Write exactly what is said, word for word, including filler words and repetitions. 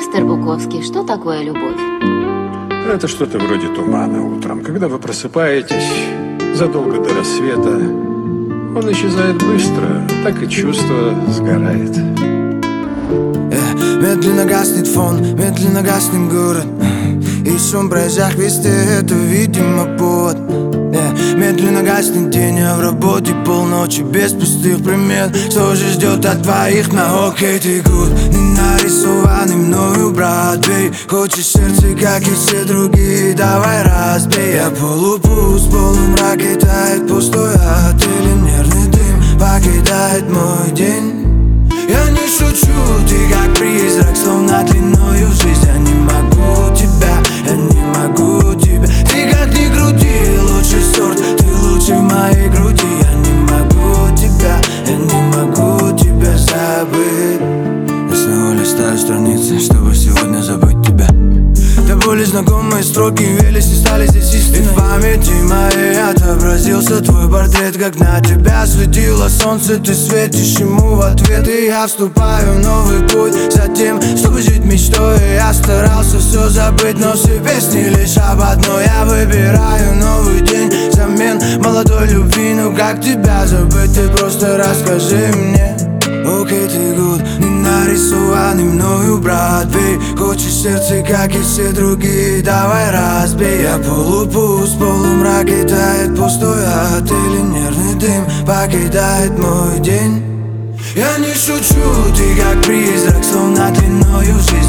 Мистер Буковский, что такое любовь? Это что-то вроде тумана утром. Когда вы просыпаетесь задолго до рассвета, он исчезает быстро, так и чувство сгорает. Yeah, медленно гаснет фон, медленно гаснет город, и шум проезжающих везде, это, видимо, повод. Yeah, медленно гаснет день, а в работе полночи без пустых примет. Что же ждет от твоих ног эти гуд? Не нарисованный мною, брат, бей. Хочешь сердце, как и все другие, давай разбей. Я полупуст, полумраке тает пустой отель, нервный дым покидает мой день. Я не шучу, ты как призрак, словно длиною в жизнь. Я не могу тебя, я не могу тебя. Ты как ни крути, лучший сорт, ты лучше в моей груди. Я не могу тебя, я не могу тебя забыть. Я снова листаю страницы, чтобы сегодня забыть тебя. До боли знакомые строки велись и стали здесь истиной. И в памяти моей отобразился твой портрет, как на тебя светило солнце. Ты светишь ему в ответ, и я вступаю в новый путь. Затем, чтобы жить мечтой, я старался все забыть, но все песни лишь об одной. Я выбираю новый день взамен молодой любви. Ну как тебя забыть, ты просто расскажи мне. Окей, ты гуд, не нарисованный мною, брат, бей. Хочешь сердце, как и все другие, давай разбей. Я полупуст, полумраке тает пустой отель, нервный дым покидает мой день. Я не шучу, ты как призрак, словно длиною в жизнь.